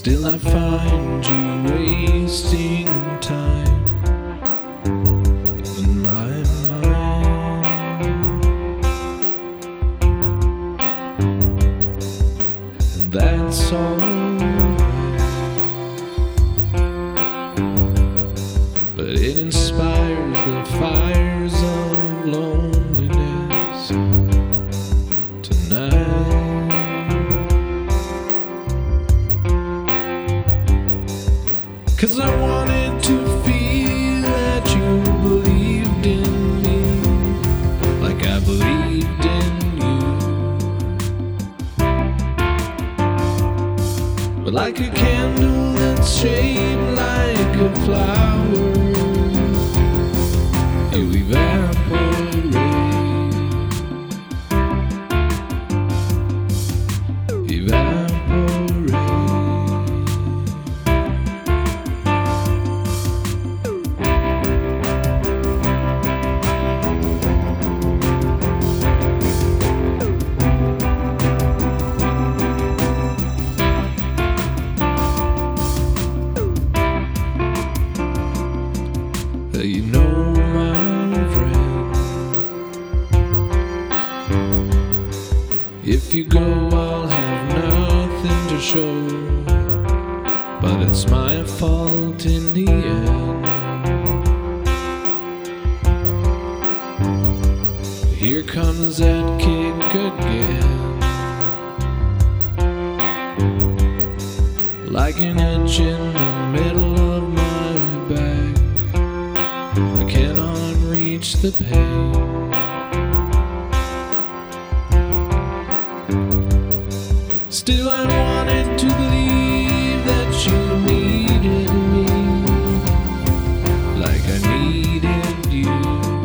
Still I find you wasting time in my mind, and that's all right. But it inspires the fires of loneliness tonight. 'Cause I wanted to feel that you believed in me, like I believed in you. But like a candle that's shaped like a flower, you evaporate, evaporate. You know, my friend, if you go, I'll have nothing to show, but it's my fault in the end. Here comes that kick again, like an itch in the middle of my back. I cannot reach the pain. Still I wanted to believe that you needed me, like I needed you.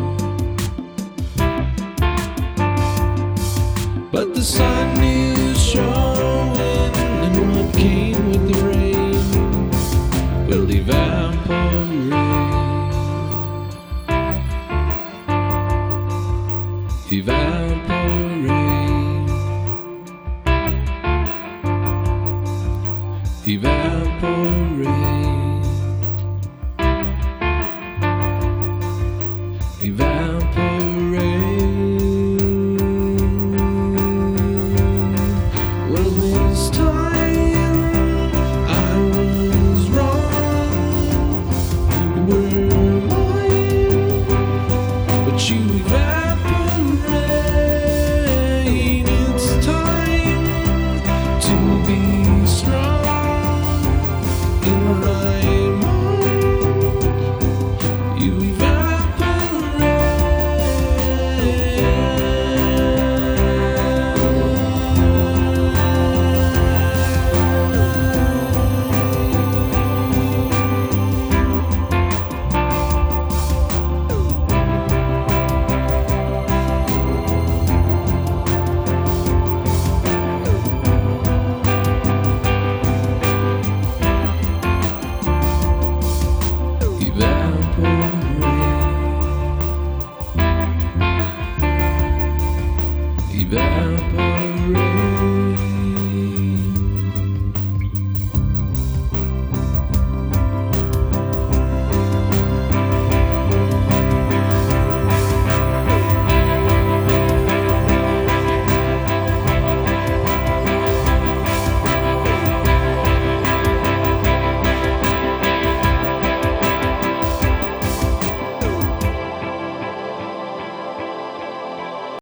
But the sun is showing, and what came with the rain will evaporate, evaporate, evaporate, evaporate. Well, this time I was wrong. You were lying, but you evaporate. It's time to be strong in